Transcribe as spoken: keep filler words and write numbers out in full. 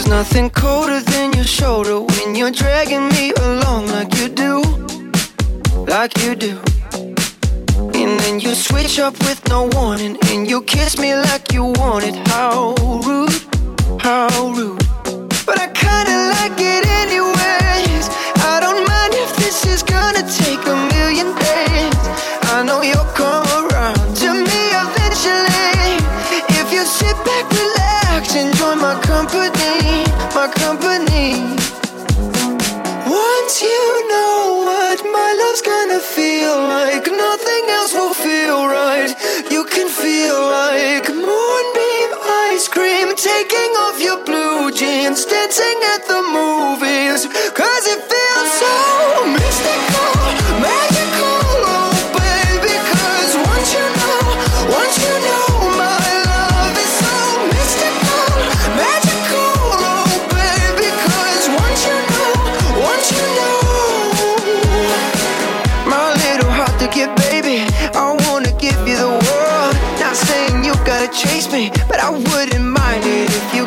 Nothing colder than your shoulder when you're dragging me along like you do, like you do. And then you switch up with no warning, and you kiss me like you want it. How rude, how rude. But I kinda like it anyways. I don't mind if this is gonna take a million days. I know you'll come around to me eventually. If you sit back, relax, enjoy my company, my company. Once you know what my love's gonna feel like, nothing else will feel right. You can feel like moonbeam ice cream, taking off your blue jeans, dancing at the movies. Cause it feels so mystical, magical, oh baby. Cause once you know, once you know my love is so mystical, magical, oh baby. Cause once you know, once you know, my little heart to get, baby, I wanna give you the world. Not saying you gotta chase me, but I wouldn't mind it if you